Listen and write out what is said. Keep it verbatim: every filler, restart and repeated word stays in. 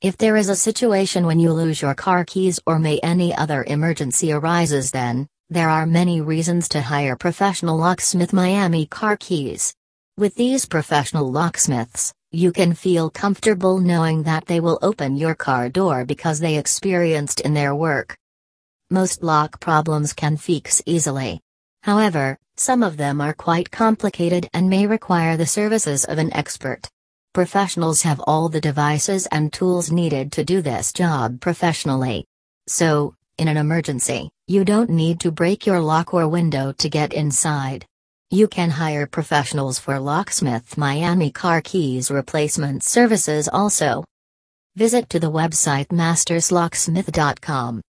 If there is a situation when you lose your car keys or may any other emergency arises, then there are many reasons to hire professional locksmith Miami Car Keys. With these professional locksmiths, you can feel comfortable knowing that they will open your car door because they experienced in their work. Most lock problems can fix easily. However, some of them are quite complicated and may require the services of an expert. Professionals have all the devices and tools needed to do this job professionally. So, in an emergency, you don't need to break your lock or window to get inside. You can hire professionals for Locksmith Miami Car Keys replacement services also. Visit to the website masters locksmith dot com.